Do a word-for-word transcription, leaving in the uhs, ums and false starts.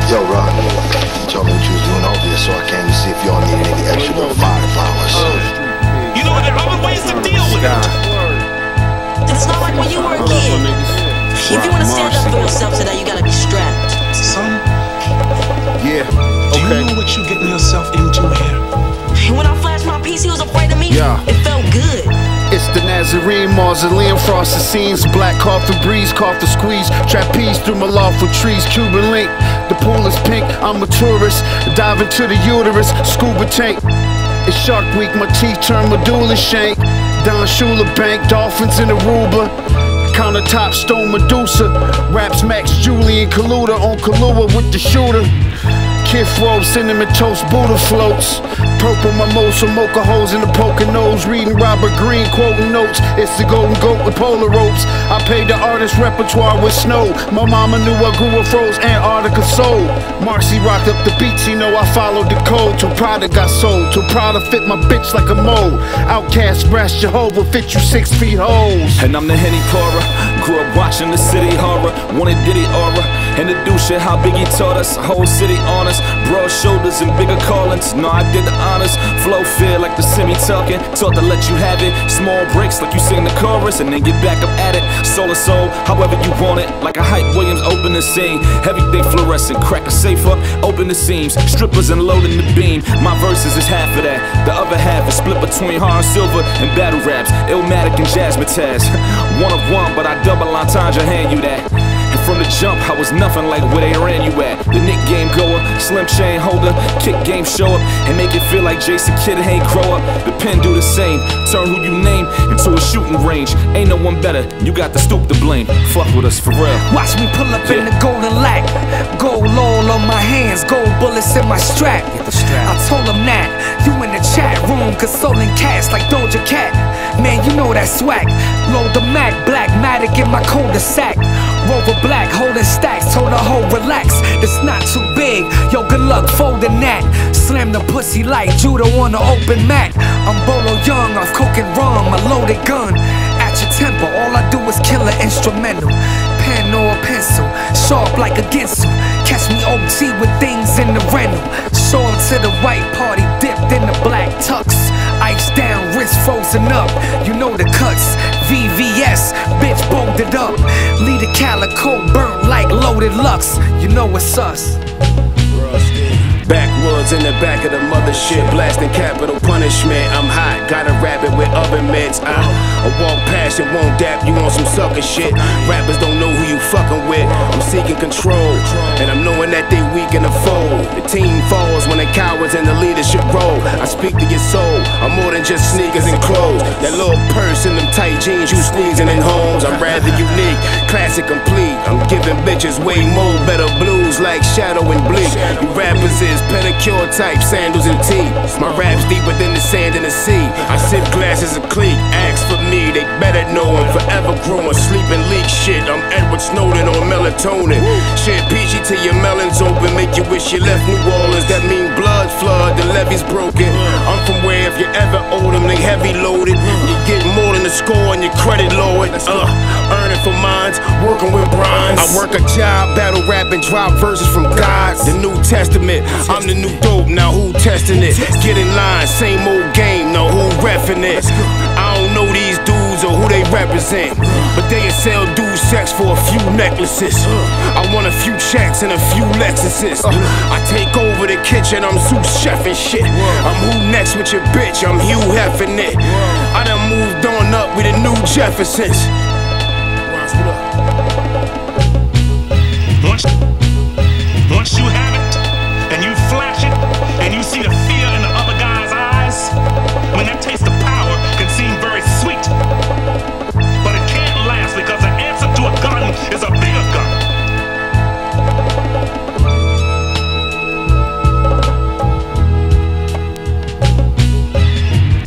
Yo, Rock, you told me what you was doing over here, so I came to see if y'all needed any extra little firepower. You know, there are other ways to deal with it. It's not like when you were a kid. If you want to stand up for yourself today, you gotta be strapped. Son, Yeah, do okay. you know what you getting yourself into here? And when I flashed my piece, he was afraid of me. Yeah. It felt good. It's the Nazarene mausoleum, frosted scenes, black coffee breeze, coffee squeeze, trapeze through Malawful trees, Cuban link. The pool is pink, I'm a tourist, dive into the uterus, scuba tank. It's Shark Week, my teeth turn medulla shank. Don Shula Bank, dolphins in Aruba. Countertop stone Medusa. Raps Max Julian Kaluta on Kahlua with the shooter. Kid Roll, cinnamon toast, Buddha floats. Purple mimosa, mocha holes in the Poconos. Reading Robert Greene, quoting notes. It's the golden goat with polar ropes. I paid the artist repertoire with snow. My mama knew I grew a froze Antarctica soul. Marcy rocked up the beats, you know I followed the code. Till Prada got sold, till Prada fit my bitch like a mole. Outcast, brass Jehovah, fit you six feet holes. And I'm the Henny pourer. Grew up watching the city horror. Wanted Diddy aura. And to do shit how Biggie taught us. Whole city on us. Broad shoulders and bigger callings. No, I did the honors. Flow feel like the semi talking. Taught to let you have it. Small breaks like you sing the chorus and then get back up at it. Soul to soul, however you want it. Like a Hype Williams open the scene. Everything fluorescent. Crack a safe up, open the seams. Strippers and loading the beam. My verses is half of that. The other half is split between hard silver and battle raps. Illmatic and Jazzmatazz. One of one, but I double entendre hand you that. And from the jump, I was nothing like where they ran you at. The Nick game goer, slim chain holder, kick game show up, and make it feel like Jason Kidd ain't grow up. The pen do the same, turn who you name into a shooting range. Ain't no one better, you got to stoop to blame. Fuck with us for real. Watch me pull up in the golden lack. Gold all on my hands, gold bullets in my strap. Get the strap. I told him that, you in the chat room, consoling cats like Doja Cat. Man, you know that swag. Load the Mac, black matic in my cul-de-sac. Rover black, holding stacks, told her hoe relax. This not too big, yo good luck folding that. Slam the pussy like judo on the open mat. I'm Bolo Young off coke and rum, a loaded gun. At your temple, all I do is kill an instrumental. Pen or a pencil, sharp like a ginsel. Catch me O T with things in the rental. Show 'em to the white party, dipped in the black tux. Ice down, wrist frozen up, you know the cuts. V V S, bitch bolted up. Lead a calico burnt like loaded Lux. You know it's us. Backwoods in the back of the mothership, blasting capital punishment. I'm hot, got a rabbit with oven mitts. I, I walk past and won't dap you on some sucker shit. Rappers don't know who you fucking with. I'm seeking control, and I'm knowing that they weak in the fold. The team falls when the cowards in the leadership role. I speak to your soul, I'm more than just sneakers and clothes. That little purse and them tight jeans you squeezing in homes. I'm rather unique, classic complete. I'm giving bitches way more better blues like Shadow and Bleak. You rappers is pedicure type, sandals and tea. My rap's deeper than the sand in the sea. I sip glasses of clique, ask for me, they better know I'm forever growing. Sleep and leak shit, I'm Edward Snowden on melatonin. Shit peachy till your melons open, make you wish you left New Orleans. That mean blood flood, the levee's broken. I'm from where if you ever owe them, they heavy loaded. You get more than the score and your credit lowered. Uh, earning for mines, working with bronze. I work a job, battle rap and drop verses from God. The New Testament, I'm the new dope, now who testing it? Get in line, same old game, now who reffing it? I don't know these dudes or who they represent, but they sell dude sex for a few necklaces. I want a few checks and a few Lexuses. I take over the kitchen, I'm sous chef and shit. I'm who next with your bitch, I'm Hugh Heffin' it. I done moved on up with the new Jeffersons.